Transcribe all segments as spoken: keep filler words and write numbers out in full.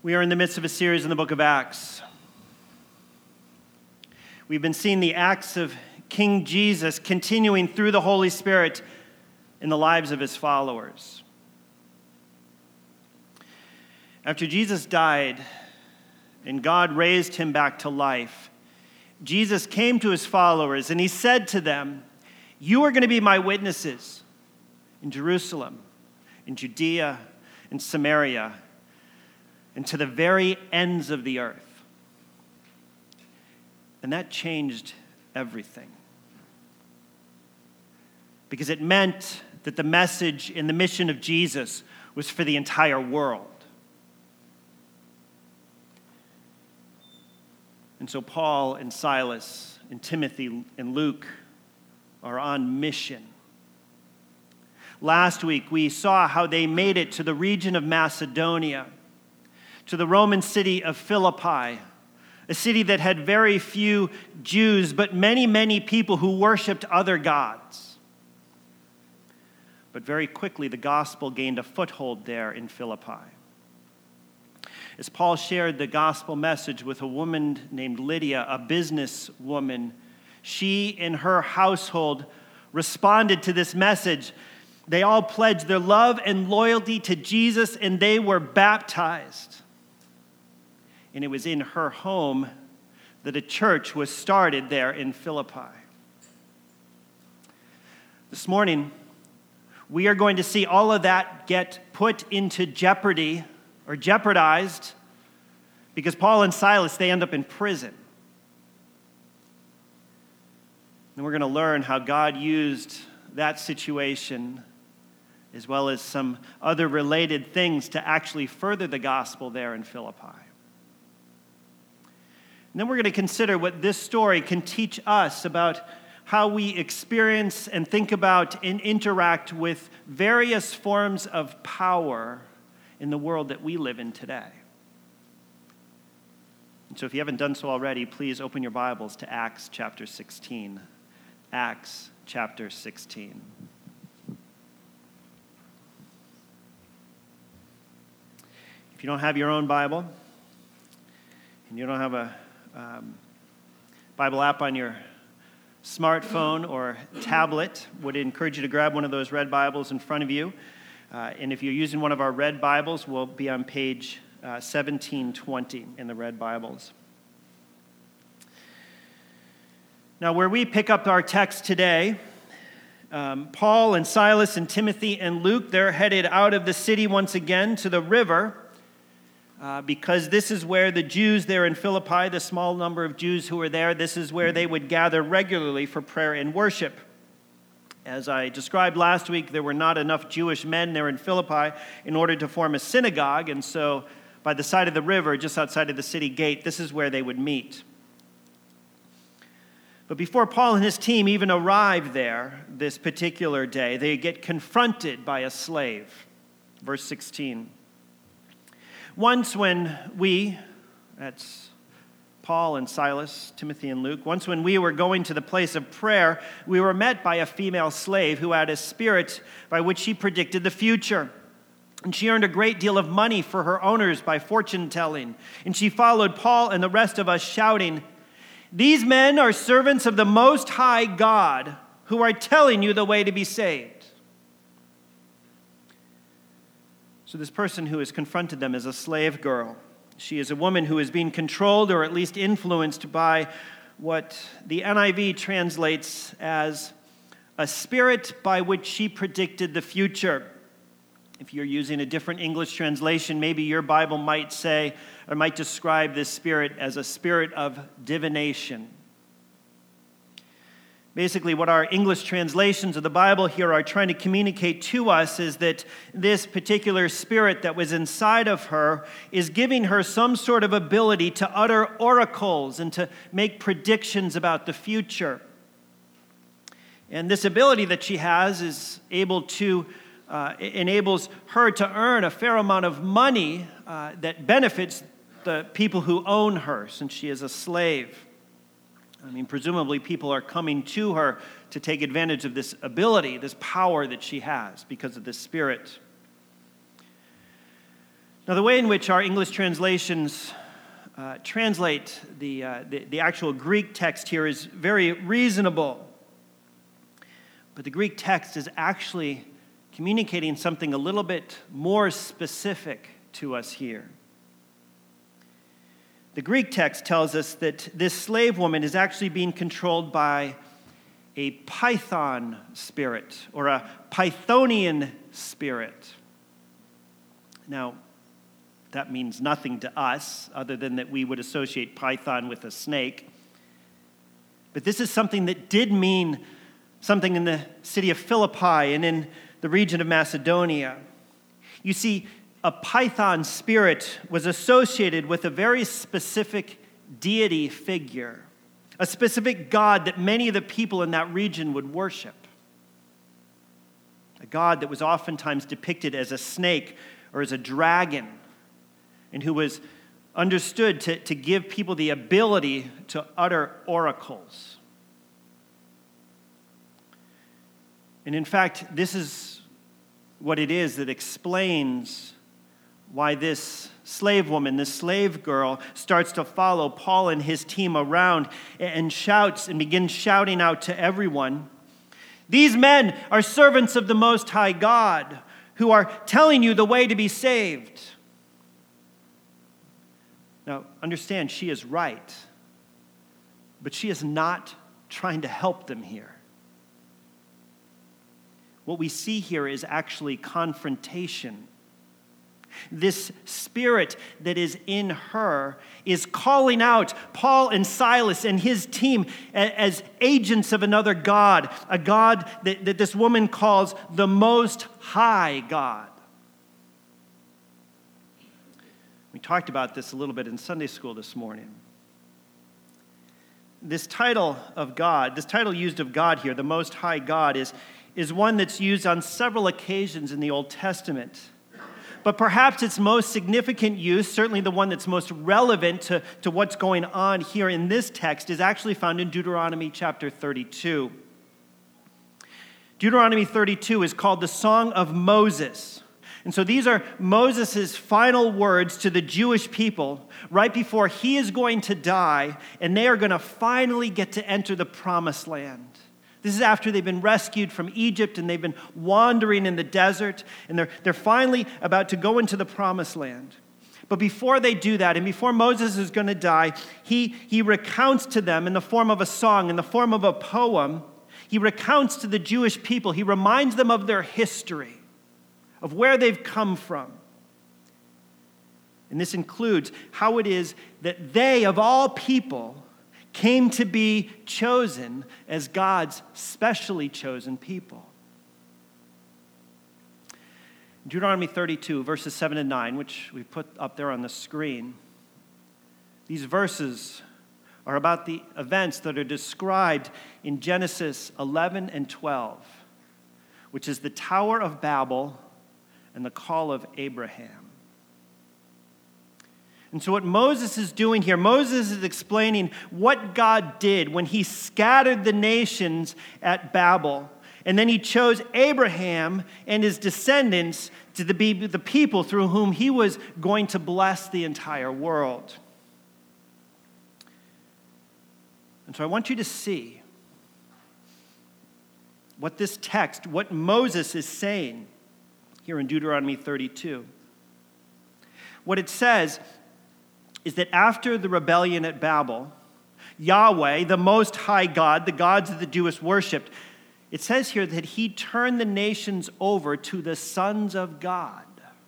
We are in the midst of a series in the book of Acts. We've been seeing the acts of King Jesus continuing through the Holy Spirit in the lives of his followers. After Jesus died and God raised him back to life, Jesus came to his followers and he said to them, "You are going to be my witnesses in Jerusalem, in Judea, in Samaria, and to the very ends of the earth." And that changed everything. Because it meant that the message and the mission of Jesus was for the entire world. And so Paul and Silas and Timothy and Luke are on mission. Last week we saw how they made it to the region of Macedonia, to the Roman city of Philippi, a city that had very few Jews, but many, many people who worshiped other gods. But very quickly, the gospel gained a foothold there in Philippi. As Paul shared the gospel message with a woman named Lydia, a businesswoman, she and her household responded to this message. They all pledged their love and loyalty to Jesus, and they were baptized. And it was in her home that a church was started there in Philippi. This morning, we are going to see all of that get put into jeopardy or jeopardized because Paul and Silas, they end up in prison. And we're going to learn how God used that situation as well as some other related things to actually further the gospel there in Philippi. And then we're going to consider what this story can teach us about how we experience and think about and interact with various forms of power in the world that we live in today. And so if you haven't done so already, please open your Bibles to Acts chapter sixteen. Acts chapter sixteen. If you don't have your own Bible, and you don't have a um, Bible app on your smartphone or tablet, would encourage you to grab one of those red Bibles in front of you. Uh, and if you're using one of our red Bibles, we'll be on page uh, seventeen twenty in the red Bibles. Now, where we pick up our text today, um, Paul and Silas and Timothy and Luke, they're headed out of the city once again to the river uh, because this is where the Jews there in Philippi, the small number of Jews who were there, this is where they would gather regularly for prayer and worship. As I described last week, there were not enough Jewish men there in Philippi in order to form a synagogue, and so by the side of the river, just outside of the city gate, this is where they would meet. But before Paul and his team even arrive there this particular day, they get confronted by a slave. Verse sixteen. Once when we, that's Paul and Silas, Timothy and Luke, once when we were going to the place of prayer, we were met by a female slave who had a spirit by which she predicted the future. And she earned a great deal of money for her owners by fortune telling. And she followed Paul and the rest of us shouting, "These men are servants of the Most High God who are telling you the way to be saved." So this person who has confronted them is a slave girl. She is a woman who is being controlled or at least influenced by what the N I V translates as a spirit by which she predicted the future. If you're using a different English translation, maybe your Bible might say or might describe this spirit as a spirit of divination. Basically, what our English translations of the Bible here are trying to communicate to us is that this particular spirit that was inside of her is giving her some sort of ability to utter oracles and to make predictions about the future. And this ability that she has is able to, uh, enables her to earn a fair amount of money uh, that benefits the people who own her, since she is a slave. I mean, presumably people are coming to her to take advantage of this ability, this power that she has because of this spirit. Now, the way in which our English translations uh, translate the, uh, the, the actual Greek text here is very reasonable. But the Greek text is actually communicating something a little bit more specific to us here. The Greek text tells us that this slave woman is actually being controlled by a python spirit or a Pythonian spirit. Now, that means nothing to us other than that we would associate python with a snake. But this is something that did mean something in the city of Philippi and in the region of Macedonia. You see, a python spirit was associated with a very specific deity figure, a specific god that many of the people in that region would worship. A god that was oftentimes depicted as a snake or as a dragon, and who was understood to, to give people the ability to utter oracles. And in fact, this is what it is that explains why this slave woman, this slave girl, starts to follow Paul and his team around and shouts and begins shouting out to everyone, "These men are servants of the Most High God who are telling you the way to be saved." Now, understand, she is right, but she is not trying to help them here. What we see here is actually confrontation. This spirit that is in her is calling out Paul and Silas and his team as agents of another God, a God that, that this woman calls the Most High God. We talked about this a little bit in Sunday school this morning. This title of God, this title used of God here, the Most High God, is, is one that's used on several occasions in the Old Testament. But perhaps its most significant use, certainly the one that's most relevant to, to what's going on here in this text, is actually found in Deuteronomy chapter thirty-two. Deuteronomy thirty-two is called the Song of Moses. And so these are Moses' final words to the Jewish people right before he is going to die, and they are going to finally get to enter the promised land. This is after they've been rescued from Egypt and they've been wandering in the desert, and they're, they're finally about to go into the promised land. But before they do that, and before Moses is going to die, he, he recounts to them in the form of a song, in the form of a poem, he recounts to the Jewish people, he reminds them of their history, of where they've come from. And this includes how it is that they, of all people, came to be chosen as God's specially chosen people. Deuteronomy thirty-two, verses seven and nine, which we put up there on the screen. These verses are about the events that are described in Genesis eleven and twelve, which is the Tower of Babel and the call of Abraham. And so what Moses is doing here, Moses is explaining what God did when he scattered the nations at Babel. And then he chose Abraham and his descendants to be the people through whom he was going to bless the entire world. And so I want you to see what this text, what Moses is saying here in Deuteronomy thirty-two. What it says is that after the rebellion at Babel, Yahweh, the Most High God, the gods that the Jews worshipped, it says here that he turned the nations over to the sons of God.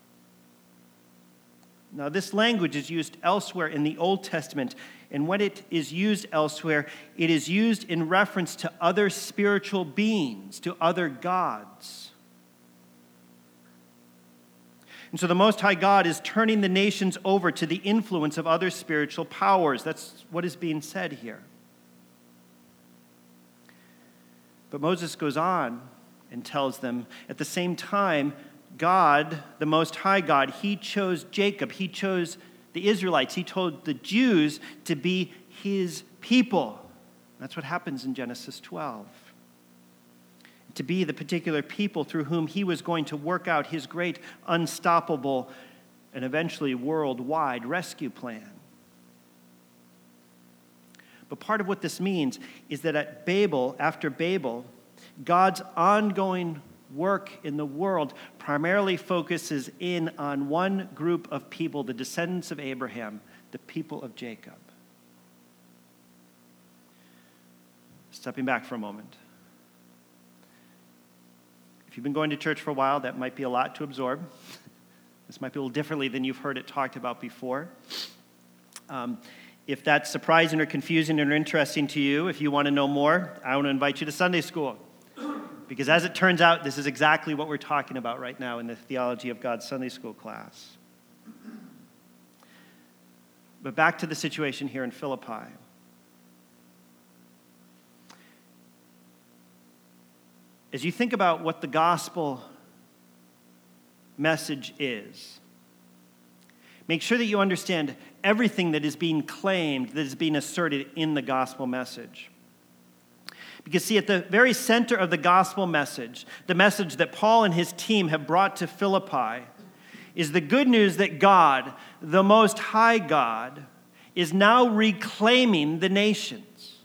Now, this language is used elsewhere in the Old Testament, and when it is used elsewhere, it is used in reference to other spiritual beings, to other gods. And so the Most High God is turning the nations over to the influence of other spiritual powers. That's what is being said here. But Moses goes on and tells them, at the same time, God, the Most High God, he chose Jacob. He chose the Israelites. He told the Jews to be his people. That's what happens in Genesis twelve. To be the particular people through whom he was going to work out his great unstoppable and eventually worldwide rescue plan. But part of what this means is that at Babel, after Babel, God's ongoing work in the world primarily focuses in on one group of people, the descendants of Abraham, the people of Jacob. Stepping back for a moment. If you've been going to church for a while, that might be a lot to absorb. This might be a little differently than you've heard it talked about before. Um, if that's surprising or confusing or interesting to you, if you want to know more, I want to invite you to Sunday school. Because as it turns out, this is exactly what we're talking about right now in the Theology of God Sunday school class. But back to the situation here in Philippi. As you think about what the gospel message is, make sure that you understand everything that is being claimed, that is being asserted in the gospel message. Because see, at the very center of the gospel message, the message that Paul and his team have brought to Philippi, is the good news that God, the Most High God, is now reclaiming the nations.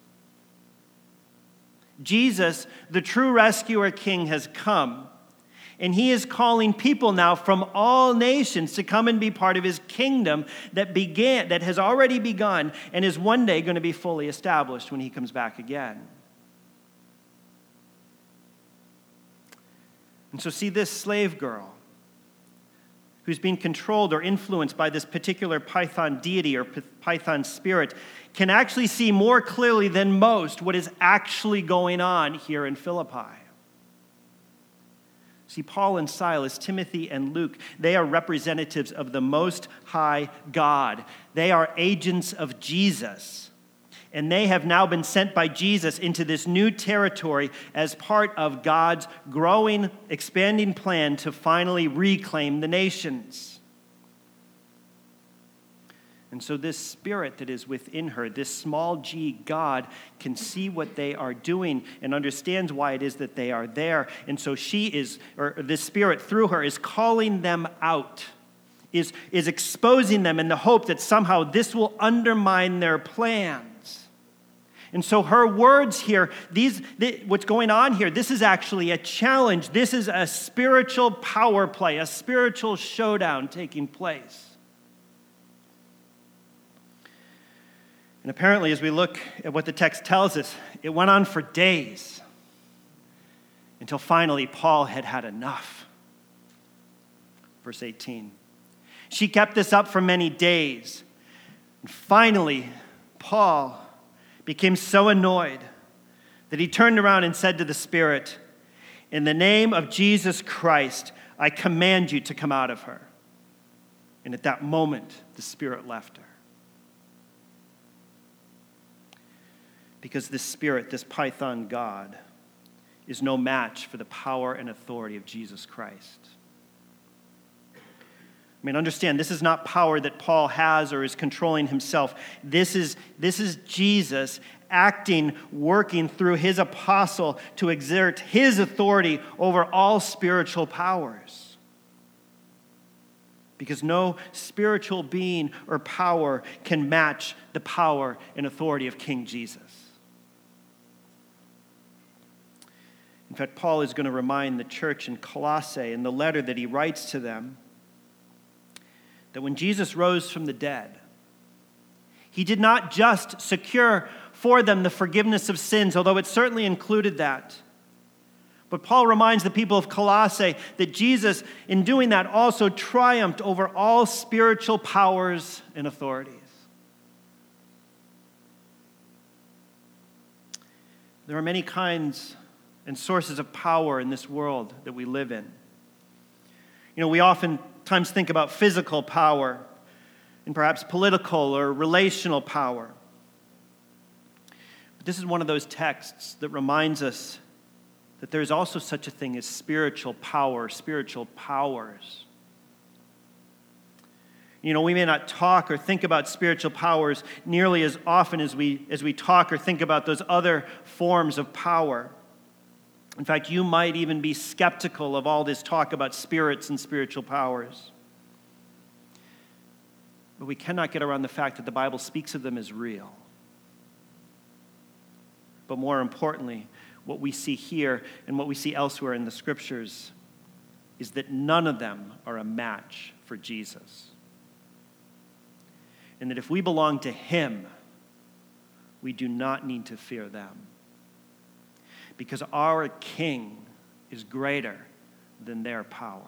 Jesus, the true rescuer king, has come, and he is calling people now from all nations to come and be part of his kingdom that began, that has already begun, and is one day going to be fully established when he comes back again. And so see, this slave girl who's being controlled or influenced by this particular Python deity or Python spirit can actually see more clearly than most what is actually going on here in Philippi. See, Paul and Silas, Timothy and Luke, they are representatives of the Most High God. They are agents of Jesus. And they have now been sent by Jesus into this new territory as part of God's growing, expanding plan to finally reclaim the nations. And so this spirit that is within her, this small g God, can see what they are doing and understands why it is that they are there. And so she is, or this spirit through her is calling them out, is, is exposing them in the hope that somehow this will undermine their plans. And so her words here, these, th- what's going on here, this is actually a challenge. This is a spiritual power play, a spiritual showdown taking place. And apparently, as we look at what the text tells us, it went on for days until finally Paul had had enough. Verse eighteen. She kept this up for many days. And finally, Paul became so annoyed that he turned around and said to the spirit, "In the name of Jesus Christ, I command you to come out of her." And at that moment, the spirit left her. Because this spirit, this Python god, is no match for the power and authority of Jesus Christ. I mean, understand, this is not power that Paul has or is controlling himself. This is, this is Jesus acting, working through his apostle to exert his authority over all spiritual powers. Because no spiritual being or power can match the power and authority of King Jesus. In fact, Paul is going to remind the church in Colossae in the letter that he writes to them that when Jesus rose from the dead, he did not just secure for them the forgiveness of sins, although it certainly included that. But Paul reminds the people of Colossae that Jesus, in doing that, also triumphed over all spiritual powers and authorities. There are many kinds and sources of power in this world that we live in. You know, we oftentimes think about physical power and perhaps political or relational power. But this is one of those texts that reminds us that there is also such a thing as spiritual power, spiritual powers. You know, we may not talk or think about spiritual powers nearly as often as we, as we talk or think about those other forms of power. In fact, you might even be skeptical of all this talk about spirits and spiritual powers. but we cannot get around the fact that the Bible speaks of them as real. But more importantly, what we see here and what we see elsewhere in the scriptures is that none of them are a match for Jesus. And that if we belong to him, we do not need to fear them. Because our King is greater than their power.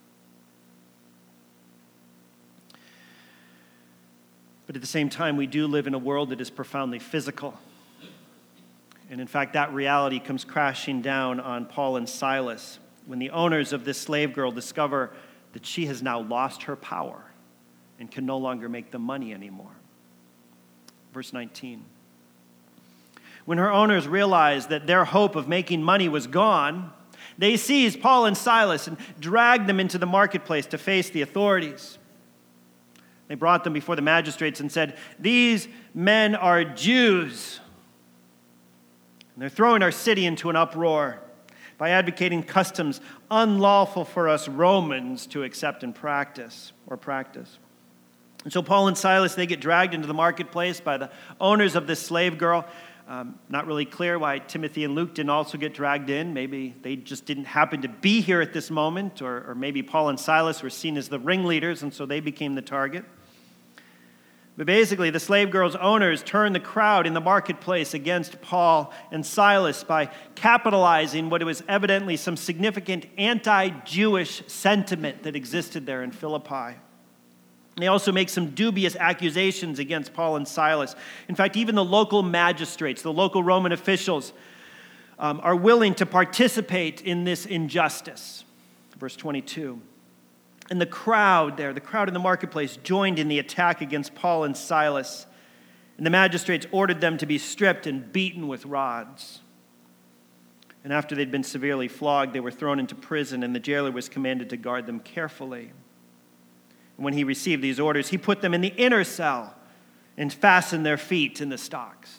But at the same time, we do live in a world that is profoundly physical. And in fact, that reality comes crashing down on Paul and Silas when the owners of this slave girl discover that she has now lost her power and can no longer make the money anymore. Verse nineteen. When her owners realized that their hope of making money was gone, they seized Paul and Silas and dragged them into the marketplace to face the authorities. They brought them before the magistrates and said, "These men are Jews. And they're throwing our city into an uproar by advocating customs unlawful for us Romans to accept and practice or practice." And so Paul and Silas, they get dragged into the marketplace by the owners of this slave girl. Um, not really clear why Timothy and Luke didn't also get dragged in. Maybe they just didn't happen to be here at this moment, or, or maybe Paul and Silas were seen as the ringleaders, and so they became the target. But basically, the slave girl's owners turned the crowd in the marketplace against Paul and Silas by capitalizing what was evidently some significant anti-Jewish sentiment that existed there in Philippi. They also make some dubious accusations against Paul and Silas. In fact, even the local magistrates, the local Roman officials, um, are willing to participate in this injustice. Verse twenty-two. And the crowd there, the crowd in the marketplace, joined in the attack against Paul and Silas. And the magistrates ordered them to be stripped and beaten with rods. And after they'd been severely flogged, they were thrown into prison, and the jailer was commanded to guard them carefully. When he received these orders, he put them in the inner cell and fastened their feet in the stocks.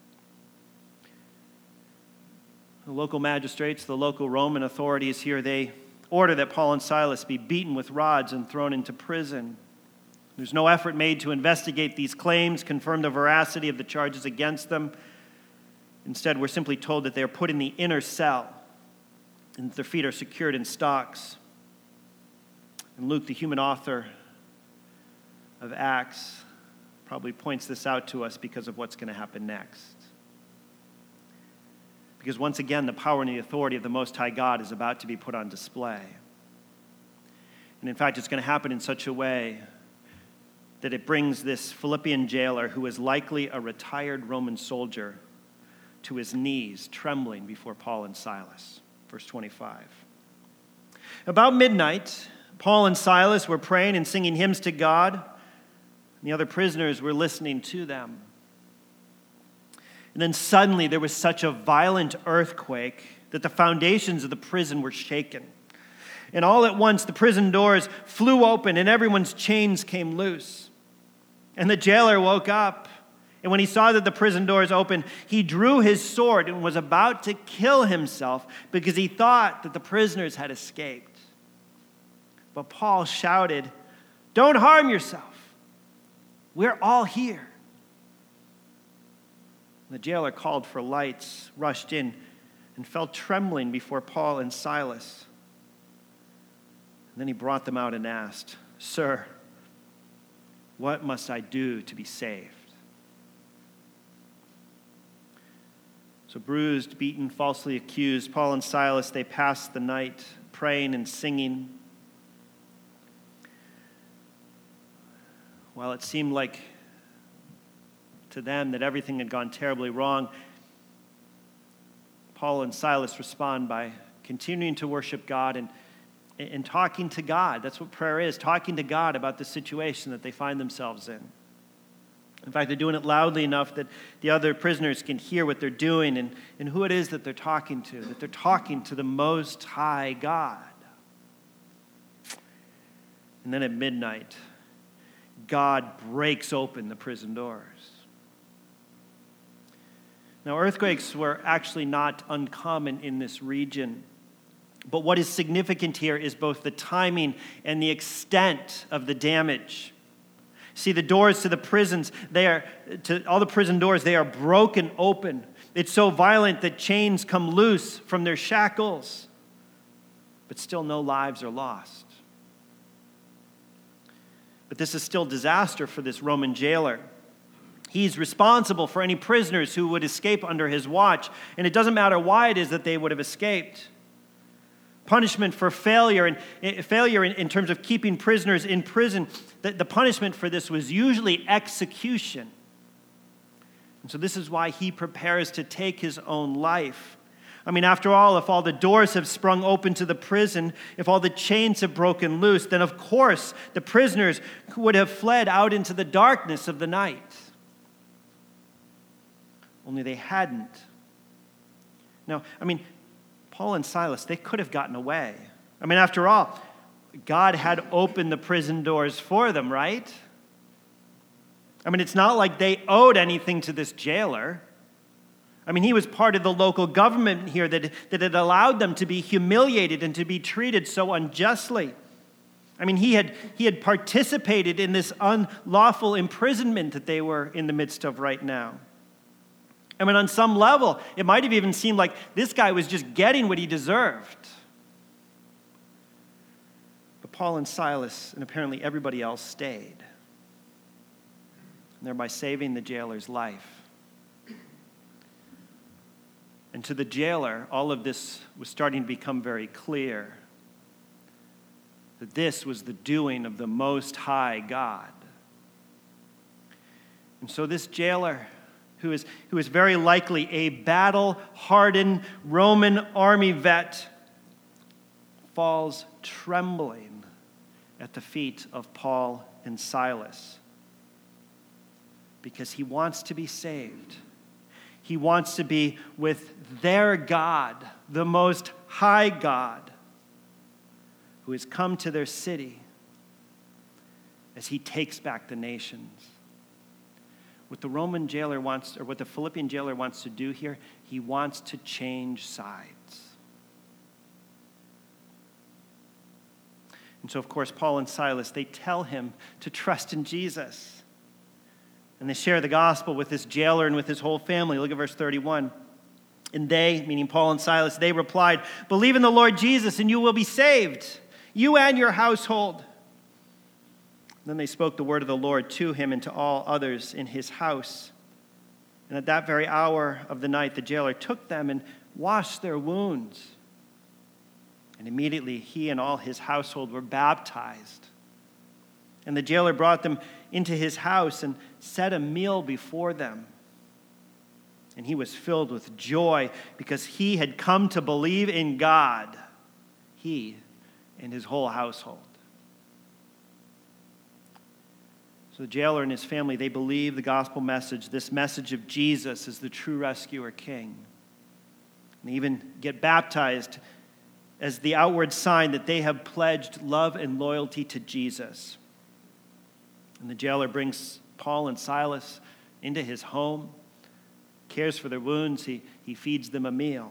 The local magistrates, the local Roman authorities here, they order that Paul and Silas be beaten with rods and thrown into prison. There's no effort made to investigate these claims, confirm the veracity of the charges against them. Instead, we're simply told that they are put in the inner cell and that their feet are secured in stocks. And Luke, the human author of Acts, probably points this out to us because of what's going to happen next. Because once again, the power and the authority of the Most High God is about to be put on display. And in fact, it's going to happen in such a way that it brings this Philippian jailer, who is likely a retired Roman soldier, to his knees, trembling before Paul and Silas. Verse twenty-five. About midnight, Paul and Silas were praying and singing hymns to God. And the other prisoners were listening to them. And then suddenly there was such a violent earthquake that the foundations of the prison were shaken. And all at once the prison doors flew open and everyone's chains came loose. And the jailer woke up. And when he saw that the prison doors opened, he drew his sword and was about to kill himself because he thought that the prisoners had escaped. But Paul shouted, "Don't harm yourself. We're all here." The jailer called for lights, rushed in, and fell trembling before Paul and Silas. And then he brought them out and asked, "Sir, what must I do to be saved?" So bruised, beaten, falsely accused, Paul and Silas, they passed the night praying and singing. While it seemed like to them that everything had gone terribly wrong, Paul and Silas respond by continuing to worship God and, and talking to God. That's what prayer is, talking to God about the situation that they find themselves in. In fact, they're doing it loudly enough that the other prisoners can hear what they're doing and, and who it is that they're talking to, that they're talking to the Most High God. And then at midnight, God breaks open the prison doors. Now, earthquakes were actually not uncommon in this region. But what is significant here is both the timing and the extent of the damage. See, the doors to the prisons, they are, to all the prison doors, they are broken open. It's so violent that chains come loose from their shackles, but still no lives are lost. But this is still disaster for this Roman jailer. He's responsible for any prisoners who would escape under his watch, and it doesn't matter why it is that they would have escaped. Punishment for failure, and failure in, in terms of keeping prisoners in prison, the, the punishment for this was usually execution. And so this is why he prepares to take his own life. I mean, after all, if all the doors have sprung open to the prison, if all the chains have broken loose, then of course the prisoners would have fled out into the darkness of the night. Only they hadn't. Now, I mean, Paul and Silas, they could have gotten away. I mean, after all, God had opened the prison doors for them, right? I mean, it's not like they owed anything to this jailer. I mean, he was part of the local government here that, that had allowed them to be humiliated and to be treated so unjustly. I mean, he had, he had participated in this unlawful imprisonment that they were in the midst of right now. I mean, on some level, it might have even seemed like this guy was just getting what he deserved. But Paul and Silas, and apparently everybody else, stayed, thereby saving the jailer's life. And to the jailer, all of this was starting to become very clear, that this was the doing of the Most High God. And so this jailer, who is, who is very likely a battle-hardened Roman army vet, falls trembling at the feet of Paul and Silas because he wants to be saved. He wants to be with their God, the Most High God, who has come to their city as he takes back the nations. What the Roman jailer wants, or what the Philippian jailer wants to do here, he wants to change sides. And so, of course, Paul and Silas, they tell him to trust in Jesus. And they share the gospel with this jailer and with his whole family. Look at verse thirty-one. And they, meaning Paul and Silas, they replied, "Believe in the Lord Jesus, and you will be saved, you and your household." Then they spoke the word of the Lord to him and to all others in his house. And at that very hour of the night, the jailer took them and washed their wounds. And immediately he and all his household were baptized. And the jailer brought them into his house and set a meal before them. And he was filled with joy because he had come to believe in God, he and his whole household. So the jailer and his family, they believe the gospel message, this message of Jesus as the true rescuer king. And they even get baptized as the outward sign that they have pledged love and loyalty to Jesus. And the jailer brings Paul and Silas into his home, cares for their wounds, he, he feeds them a meal.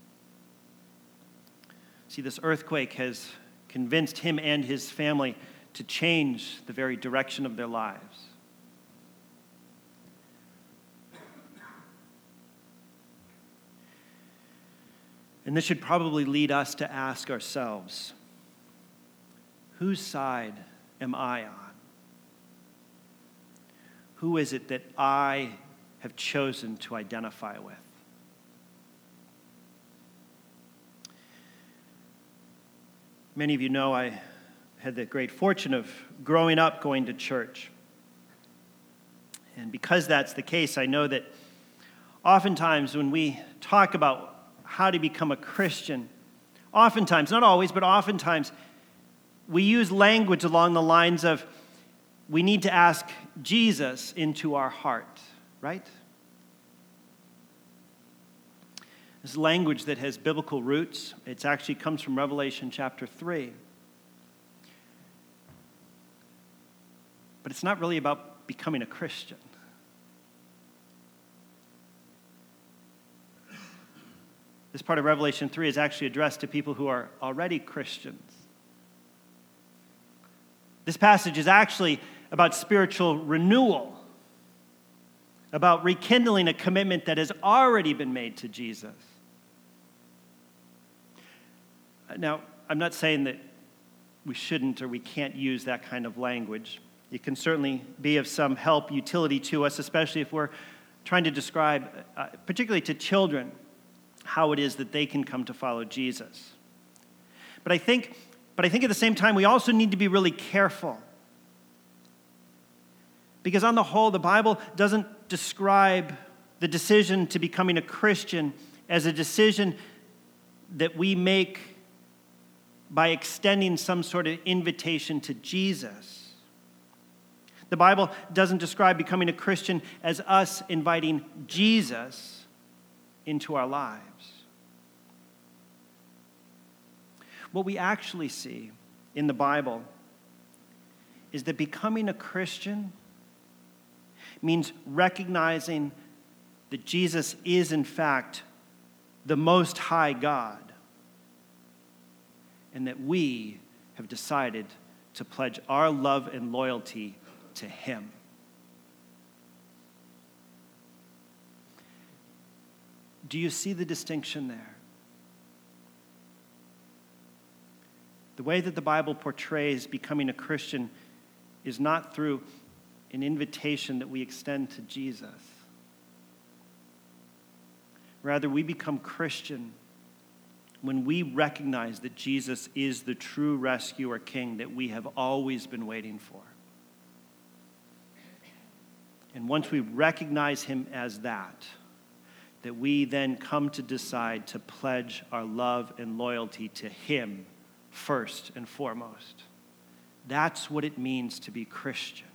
See, this earthquake has convinced him and his family to change the very direction of their lives. And this should probably lead us to ask ourselves, whose side am I on? Who is it that I have chosen to identify with? Many of you know I had the great fortune of growing up going to church. And because that's the case, I know that oftentimes when we talk about how to become a Christian, oftentimes, not always, but oftentimes, we use language along the lines of, we need to ask Jesus into our heart, right? This is language that has biblical roots. It actually comes from Revelation chapter three. But it's not really about becoming a Christian. This part of Revelation three is actually addressed to people who are already Christians. This passage is actually about spiritual renewal, about rekindling a commitment that has already been made to Jesus. Now, I'm not saying that we shouldn't or we can't use that kind of language. It can certainly be of some help, utility to us, especially if we're trying to describe, uh, particularly to children, how it is that they can come to follow Jesus. But I think, but I think at the same time, we also need to be really careful. Because on the whole, the Bible doesn't describe the decision to becoming a Christian as a decision that we make by extending some sort of invitation to Jesus. The Bible doesn't describe becoming a Christian as us inviting Jesus into our lives. What we actually see in the Bible is that becoming a Christian means recognizing that Jesus is, in fact, the Most High God, and that we have decided to pledge our love and loyalty to Him. Do you see the distinction there? The way that the Bible portrays becoming a Christian is not through an invitation that we extend to Jesus. Rather, we become Christian when we recognize that Jesus is the true rescuer king that we have always been waiting for. And once we recognize him as that, that we then come to decide to pledge our love and loyalty to him first and foremost. That's what it means to be Christian.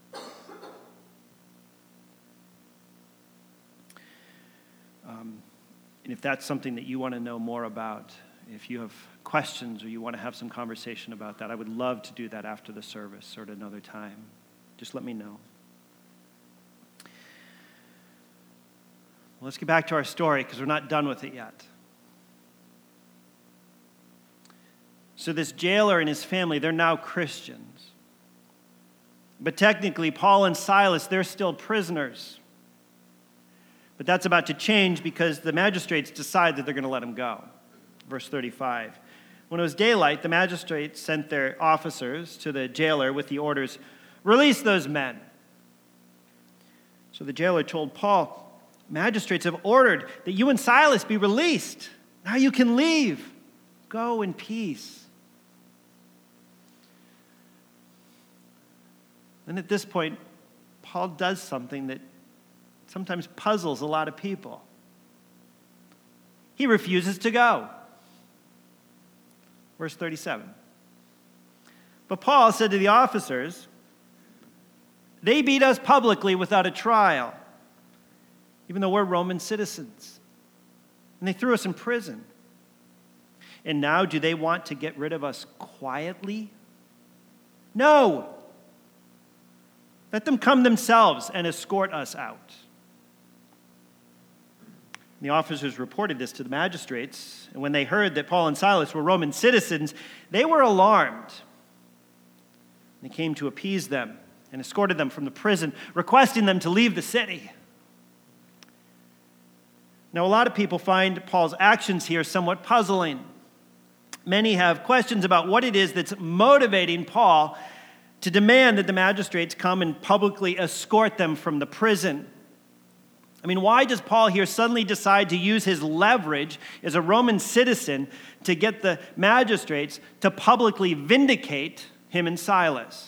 Um, and if that's something that you want to know more about, if you have questions or you want to have some conversation about that, I would love to do that after the service or at another time. Just let me know. Well, let's get back to our story because we're not done with it yet. So this jailer and his family, they're now Christians. But technically, Paul and Silas, they're still prisoners. But that's about to change because the magistrates decide that they're going to let him go. Verse thirty-five. When it was daylight, the magistrates sent their officers to the jailer with the orders, "Release those men." So the jailer told Paul, "Magistrates have ordered that you and Silas be released. Now you can leave. Go in peace." Then at this point, Paul does something that sometimes puzzles a lot of people. He refuses to go. Verse thirty-seven. But Paul said to the officers, "They beat us publicly without a trial, even though we're Roman citizens. And they threw us in prison. And now do they want to get rid of us quietly? No! Let them come themselves and escort us out." The officers reported this to the magistrates, and when they heard that Paul and Silas were Roman citizens, they were alarmed. They came to appease them and escorted them from the prison, requesting them to leave the city. Now, a lot of people find Paul's actions here somewhat puzzling. Many have questions about what it is that's motivating Paul to demand that the magistrates come and publicly escort them from the prison. I mean, why does Paul here suddenly decide to use his leverage as a Roman citizen to get the magistrates to publicly vindicate him and Silas?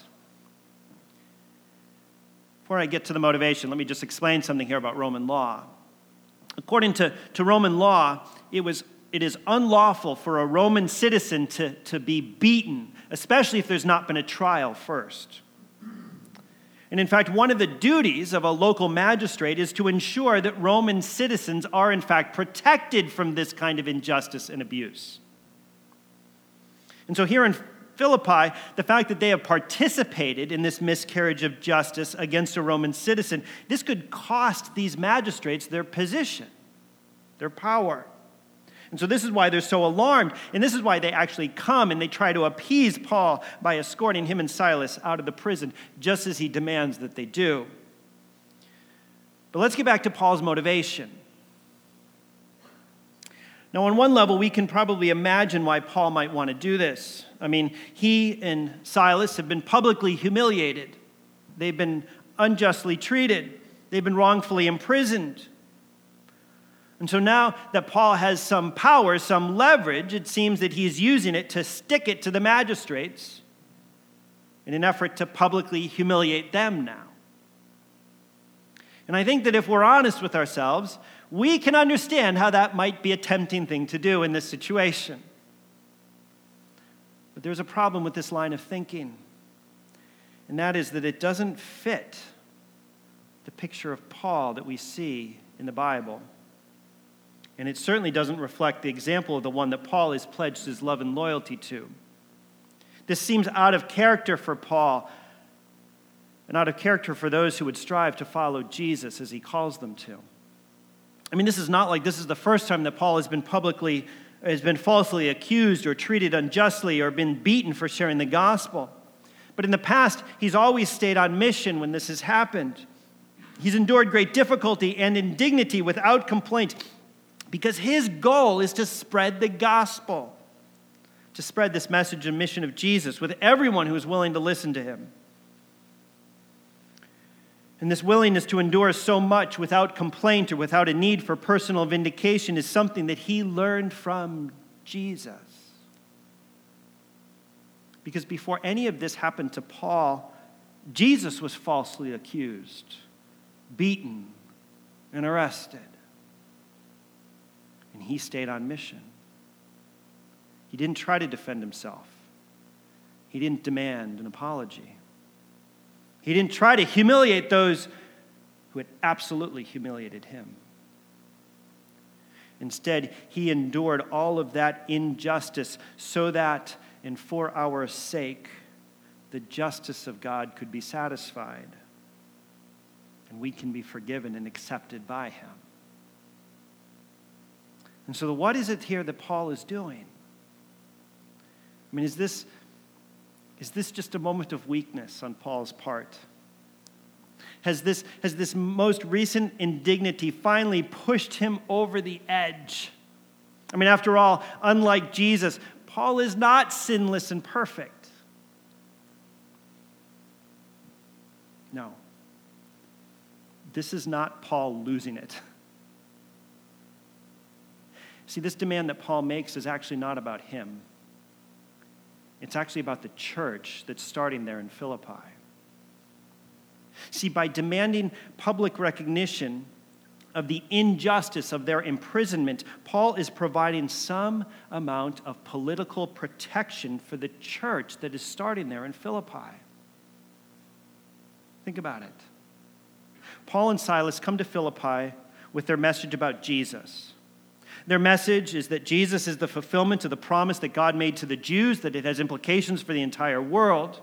Before I get to the motivation, let me just explain something here about Roman law. According to, to Roman law, it was it is unlawful for a Roman citizen to, to be beaten, especially if there's not been a trial first. And in fact, one of the duties of a local magistrate is to ensure that Roman citizens are in fact protected from this kind of injustice and abuse. And so here in Philippi, the fact that they have participated in this miscarriage of justice against a Roman citizen, this could cost these magistrates their position, their power. And so this is why they're so alarmed, and this is why they actually come and they try to appease Paul by escorting him and Silas out of the prison, just as he demands that they do. But let's get back to Paul's motivation. Now, on one level, we can probably imagine why Paul might want to do this. I mean, he and Silas have been publicly humiliated. They've been unjustly treated. They've been wrongfully imprisoned. And so now that Paul has some power, some leverage, it seems that he's using it to stick it to the magistrates in an effort to publicly humiliate them now. And I think that if we're honest with ourselves, we can understand how that might be a tempting thing to do in this situation. But there's a problem with this line of thinking, and that is that it doesn't fit the picture of Paul that we see in the Bible. And it certainly doesn't reflect the example of the one that Paul has pledged his love and loyalty to. This seems out of character for Paul, and out of character for those who would strive to follow Jesus as he calls them to. I mean, this is not like this is the first time that Paul has been publicly, has been falsely accused or treated unjustly or been beaten for sharing the gospel. But in the past, he's always stayed on mission when this has happened. He's endured great difficulty and indignity without complaint because his goal is to spread the gospel, to spread this message and mission of Jesus with everyone who is willing to listen to him. And this willingness to endure so much without complaint or without a need for personal vindication is something that he learned from Jesus. Because before any of this happened to Paul, Jesus was falsely accused, beaten, and arrested. And he stayed on mission. He didn't try to defend himself. He didn't demand an apology. He didn't try to humiliate those who had absolutely humiliated him. Instead, he endured all of that injustice so that, and for our sake, the justice of God could be satisfied and we can be forgiven and accepted by him. And so what is it here that Paul is doing? I mean, is this Is this just a moment of weakness on Paul's part? Has this, has this most recent indignity finally pushed him over the edge? I mean, after all, unlike Jesus, Paul is not sinless and perfect. No. This is not Paul losing it. See, this demand that Paul makes is actually not about him. It's actually about the church that's starting there in Philippi. See, by demanding public recognition of the injustice of their imprisonment, Paul is providing some amount of political protection for the church that is starting there in Philippi. Think about it. Paul and Silas come to Philippi with their message about Jesus. Their message is that Jesus is the fulfillment of the promise that God made to the Jews, that it has implications for the entire world.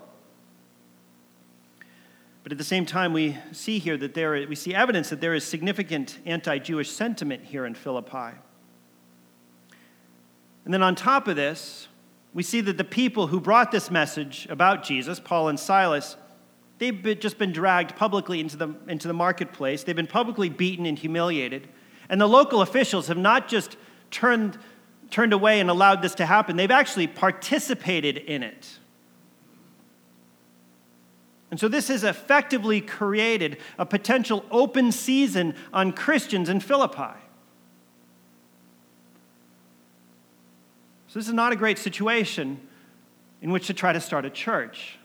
But at the same time, we see here that there, we see evidence that there is significant anti-Jewish sentiment here in Philippi. And then on top of this, we see that the people who brought this message about Jesus, Paul and Silas, they've been, just been dragged publicly into the, into the marketplace. They've been publicly beaten and humiliated. And the local officials have not just turned, turned away and allowed this to happen, they've actually participated in it. And so this has effectively created a potential open season on Christians in Philippi. So this is not a great situation in which to try to start a church.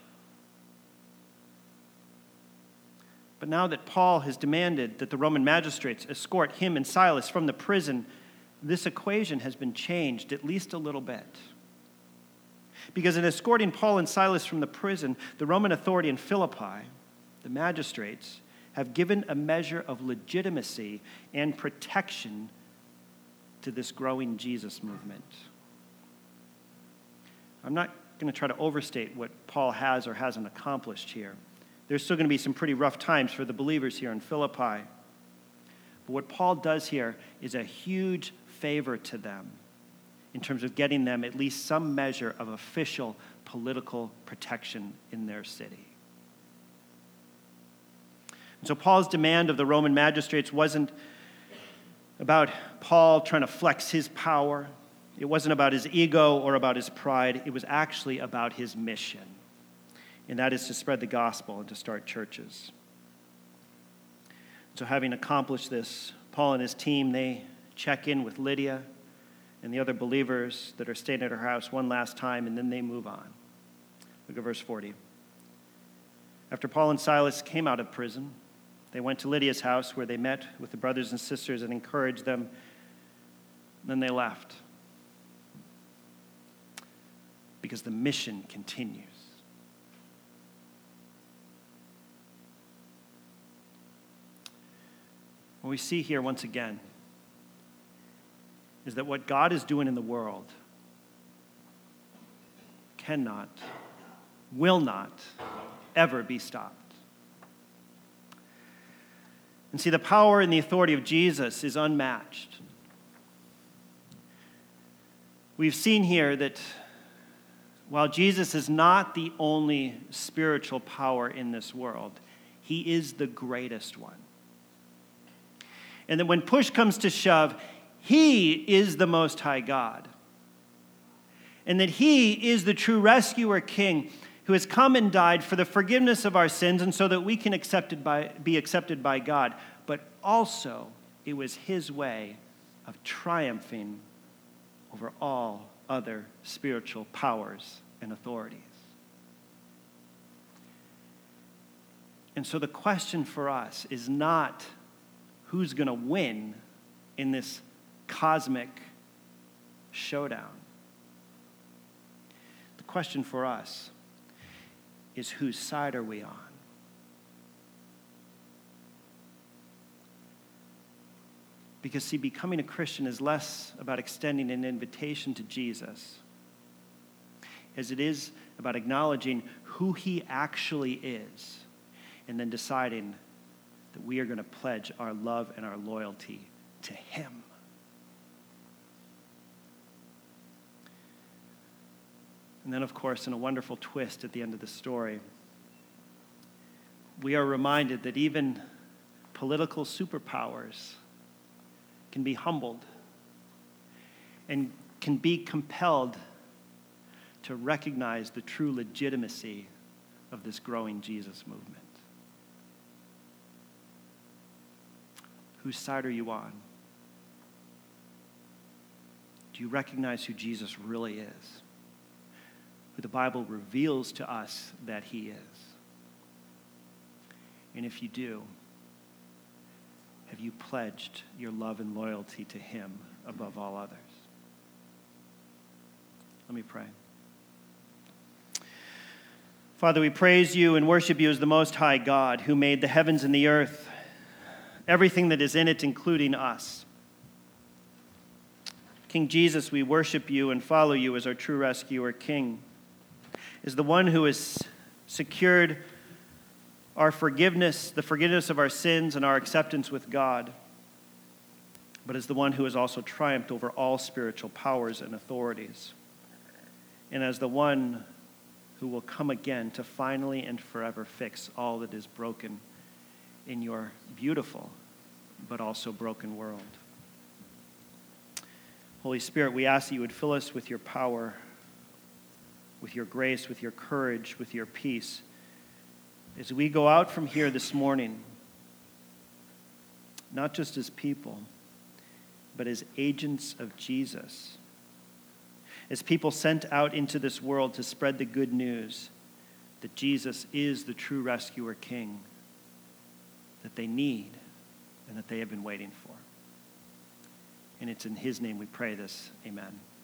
But now that Paul has demanded that the Roman magistrates escort him and Silas from the prison, this equation has been changed at least a little bit. Because in escorting Paul and Silas from the prison, the Roman authority in Philippi, the magistrates, have given a measure of legitimacy and protection to this growing Jesus movement. I'm not going to try to overstate what Paul has or hasn't accomplished here. There's still going to be some pretty rough times for the believers here in Philippi. But what Paul does here is a huge favor to them. in terms of getting them at least some measure of official political protection in their city. And so Paul's demand of the Roman magistrates wasn't about Paul trying to flex his power. It wasn't about his ego or about his pride. It was actually about his mission, and that is to spread the gospel and to start churches. So having accomplished this, Paul and his team, they check in with Lydia and the other believers that are staying at her house one last time, and then they move on. Look at verse forty. After Paul and Silas came out of prison, they went to Lydia's house where they met with the brothers and sisters and encouraged them. Then they left because the mission continues. What we see here once again is that what God is doing in the world cannot, will not ever be stopped. And see, the power and the authority of Jesus is unmatched. We've seen here that while Jesus is not the only spiritual power in this world, he is the greatest one. And that when push comes to shove, he is the Most High God. And that he is the true rescuer king who has come and died for the forgiveness of our sins and so that we can accepted by, be accepted by God. But also, it was his way of triumphing over all other spiritual powers and authorities. And so the question for us is not who's going to win in this cosmic showdown. The question for us is whose side are we on? Because, see, becoming a Christian is less about extending an invitation to Jesus as it is about acknowledging who he actually is and then deciding that we are going to pledge our love and our loyalty to him. And then, of course, in a wonderful twist at the end of the story, we are reminded that even political superpowers can be humbled and can be compelled to recognize the true legitimacy of this growing Jesus movement. Whose side are you on? Do you recognize who Jesus really is? Who the Bible reveals to us that he is? And if you do, have you pledged your love and loyalty to him above all others? Let me pray. Father, we praise you and worship you as the Most High God who made the heavens and the earth, everything that is in it, including us. King Jesus, we worship you and follow you as our true rescuer king, as the one who has secured our forgiveness, the forgiveness of our sins and our acceptance with God, but as the one who has also triumphed over all spiritual powers and authorities, and as the one who will come again to finally and forever fix all that is broken in your beautiful but also broken world. Holy Spirit, we ask that you would fill us with your power, with your grace, with your courage, with your peace, as we go out from here this morning, not just as people, but as agents of Jesus, as people sent out into this world to spread the good news that Jesus is the true rescuer king that they need and that they have been waiting for. And it's in his name we pray this. Amen.